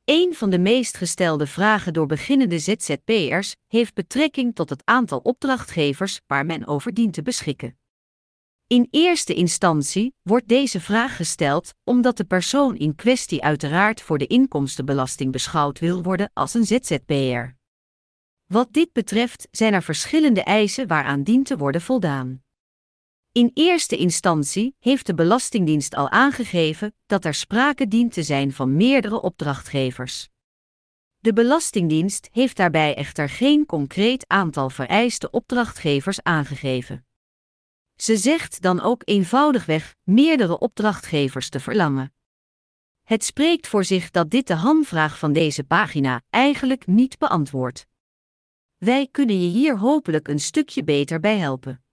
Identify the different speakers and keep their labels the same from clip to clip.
Speaker 1: Een van de meest gestelde vragen door beginnende ZZP'ers heeft betrekking tot het aantal opdrachtgevers waar men over dient te beschikken. In eerste instantie wordt deze vraag gesteld omdat de persoon in kwestie uiteraard voor de inkomstenbelasting beschouwd wil worden als een ZZP'er. Wat dit betreft zijn er verschillende eisen waaraan dient te worden voldaan. In eerste instantie heeft de Belastingdienst al aangegeven dat er sprake dient te zijn van meerdere opdrachtgevers. De Belastingdienst heeft daarbij echter geen concreet aantal vereiste opdrachtgevers aangegeven. Ze zegt dan ook eenvoudigweg meerdere opdrachtgevers te verlangen. Het spreekt voor zich dat dit de hamvraag van deze pagina eigenlijk niet beantwoordt. Wij kunnen je hier hopelijk een stukje beter bij helpen.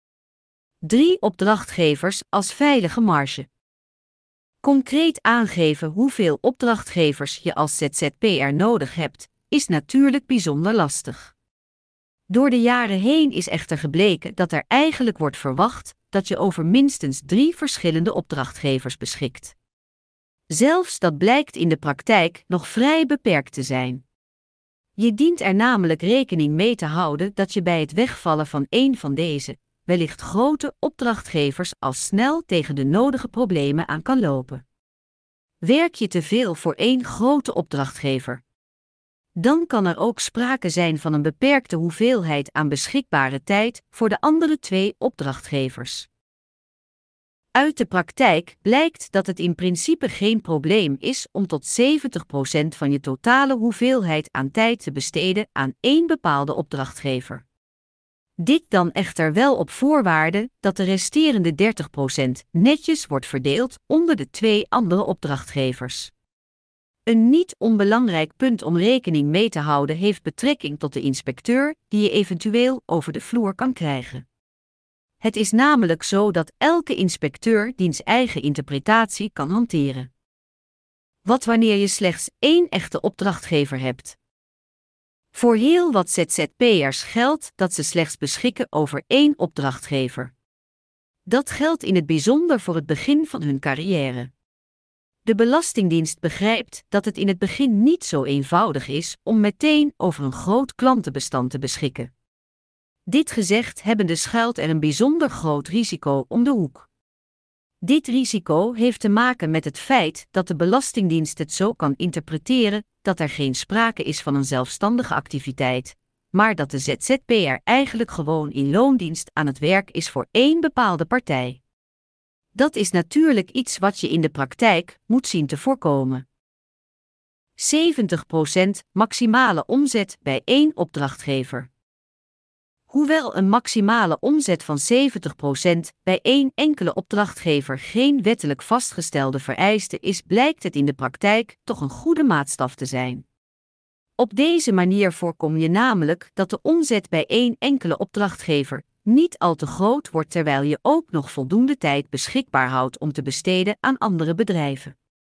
Speaker 1: 3 opdrachtgevers als veilige marge. Concreet aangeven hoeveel opdrachtgevers je als ZZP'er nodig hebt, is natuurlijk bijzonder lastig. Door de jaren heen is echter gebleken dat er eigenlijk wordt verwacht dat je over minstens 3 verschillende opdrachtgevers beschikt. Zelfs dat blijkt in de praktijk nog vrij beperkt te zijn. Je dient er namelijk rekening mee te houden dat je bij het wegvallen van één van deze, wellicht grote opdrachtgevers al snel tegen de nodige problemen aan kan lopen. Werk je te veel voor één grote opdrachtgever? Dan kan er ook sprake zijn van een beperkte hoeveelheid aan beschikbare tijd voor de andere 2 opdrachtgevers. Uit de praktijk blijkt dat het in principe geen probleem is om tot 70% van je totale hoeveelheid aan tijd te besteden aan één bepaalde opdrachtgever. Dit dan echter wel op voorwaarde dat de resterende 30% netjes wordt verdeeld onder de 2 andere opdrachtgevers. Een niet onbelangrijk punt om rekening mee te houden heeft betrekking tot de inspecteur die je eventueel over de vloer kan krijgen. Het is namelijk zo dat elke inspecteur diens eigen interpretatie kan hanteren. Wat wanneer je slechts 1 echte opdrachtgever hebt? Voor heel wat ZZP'ers geldt dat ze slechts beschikken over 1 opdrachtgever. Dat geldt in het bijzonder voor het begin van hun carrière. De Belastingdienst begrijpt dat het in het begin niet zo eenvoudig is om meteen over een groot klantenbestand te beschikken. Dit gezegd hebbende schuilt er een bijzonder groot risico om de hoek. Dit risico heeft te maken met het feit dat de Belastingdienst het zo kan interpreteren dat er geen sprake is van een zelfstandige activiteit, maar dat de ZZP'er eigenlijk gewoon in loondienst aan het werk is voor één bepaalde partij. Dat is natuurlijk iets wat je in de praktijk moet zien te voorkomen. 70% maximale omzet bij 1 opdrachtgever. Hoewel een maximale omzet van 70% bij 1 enkele opdrachtgever geen wettelijk vastgestelde vereiste is, blijkt het in de praktijk toch een goede maatstaf te zijn. Op deze manier voorkom je namelijk dat de omzet bij 1 enkele opdrachtgever niet al te groot wordt terwijl je ook nog voldoende tijd beschikbaar houdt om te besteden aan andere bedrijven.